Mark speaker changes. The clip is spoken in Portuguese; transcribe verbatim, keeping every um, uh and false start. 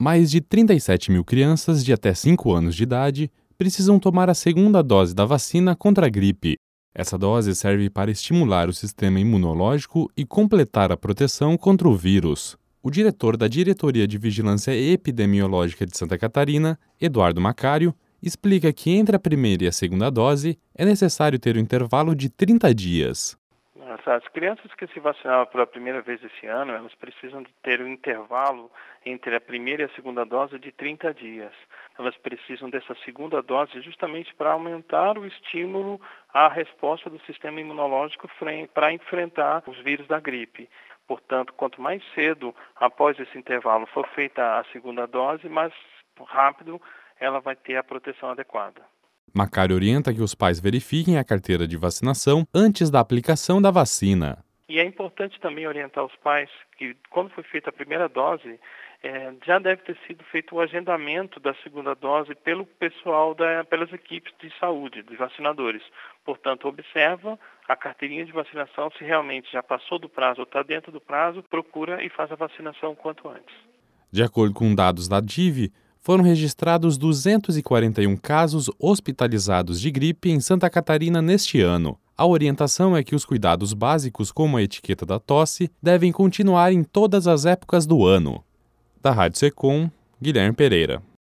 Speaker 1: Mais de trinta e sete mil crianças de até cinco anos de idade precisam tomar a segunda dose da vacina contra a gripe. Essa dose serve para estimular o sistema imunológico e completar a proteção contra o vírus. O diretor da Diretoria de Vigilância Epidemiológica de Santa Catarina, Eduardo Macário, explica que entre a primeira e a segunda dose é necessário ter um intervalo de trinta dias.
Speaker 2: As crianças que se vacinaram pela primeira vez esse ano, elas precisam de ter um intervalo entre a primeira e a segunda dose de trinta dias. Elas precisam dessa segunda dose justamente para aumentar o estímulo à resposta do sistema imunológico para enfrentar os vírus da gripe. Portanto, quanto mais cedo após esse intervalo for feita a segunda dose, mais rápido ela vai ter a proteção adequada.
Speaker 1: Macário orienta que os pais verifiquem a carteira de vacinação antes da aplicação da vacina.
Speaker 2: E é importante também orientar os pais que, quando foi feita a primeira dose, é, já deve ter sido feito o agendamento da segunda dose pelo pessoal, da, pelas equipes de saúde, dos vacinadores. Portanto, observa a carteirinha de vacinação, se realmente já passou do prazo ou está dentro do prazo, procura e faz a vacinação o quanto antes.
Speaker 1: De acordo com dados da D I V, foram registrados duzentos e quarenta e um casos hospitalizados de gripe em Santa Catarina neste ano. A orientação é que os cuidados básicos, como a etiqueta da tosse, devem continuar em todas as épocas do ano. Da Rádio Secom, Guilherme Pereira.